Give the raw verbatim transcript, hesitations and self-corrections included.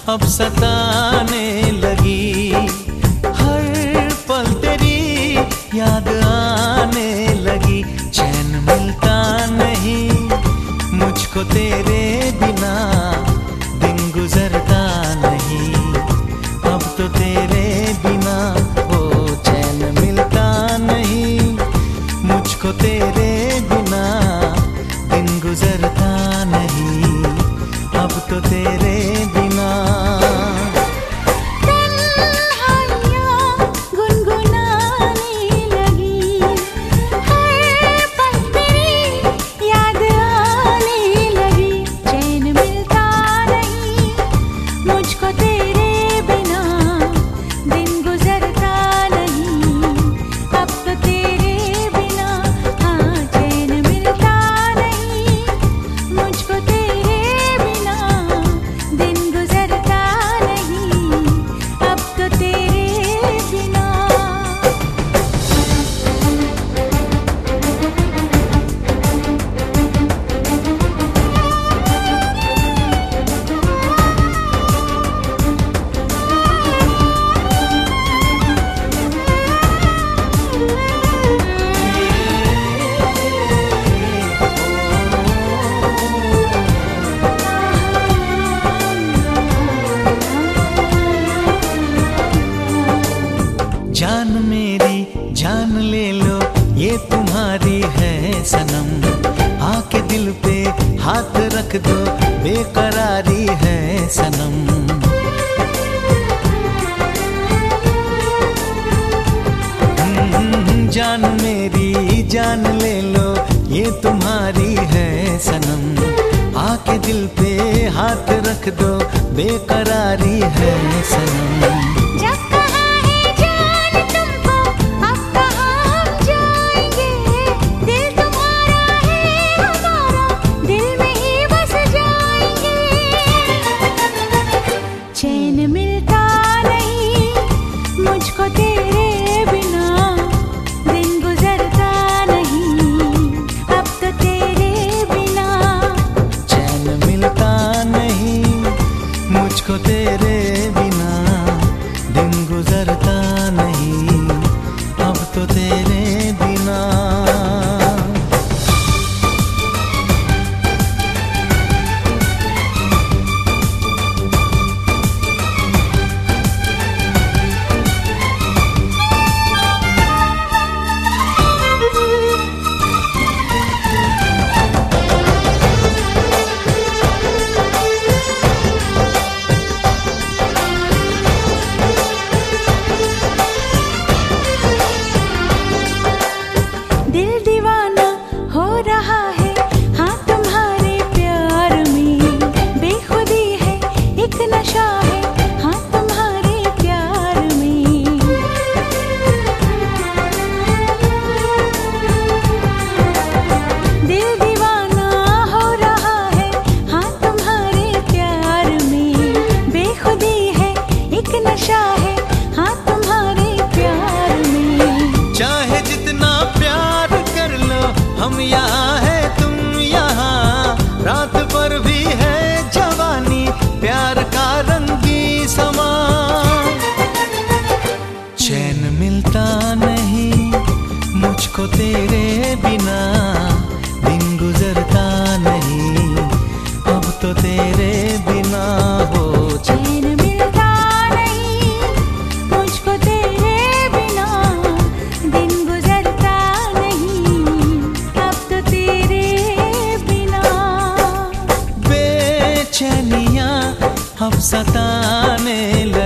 अब सताने लगी। हर पल तेरी याद आने लगी। चैन मिलता नहीं मुझको तेरे बिना, दिन गुजरता नहीं अब तो तेरे बिना। ओ चैन मिलता नहीं मुझको तेरे बिना, दिन गुजरता नहीं अब तो तेरे बिना। जान मेरी जान ले लो ये तुम्हारी है सनम, आके दिल पे हाथ रख दो बेकरारी है सनम। जान मेरी जान ले लो ये तुम्हारी है सनम, आके दिल पे हाथ रख दो बेकरारी है सनम। चैन मिलता नहीं मुझको तेरे बिना, दिन गुजरता नहीं अब तो तेरे बिना। चैन मिलता नहीं मुझको तेरे बिना, दिन गुजरता नहीं अब तो तेरे बिना। हम यहाँ है तुम यहाँ, रात पर भी है जवानी प्यार का रंगी समा। चैन मिलता नहीं मुझको तेरे बिना, दिन गुजरता नहीं अब तो तेरे बिना। हो चैन मिलता नहीं मुझको तेरे बिना, दिन गुजरता नहीं अब तो तेरे बिना। बेचैनियाँ अब सताने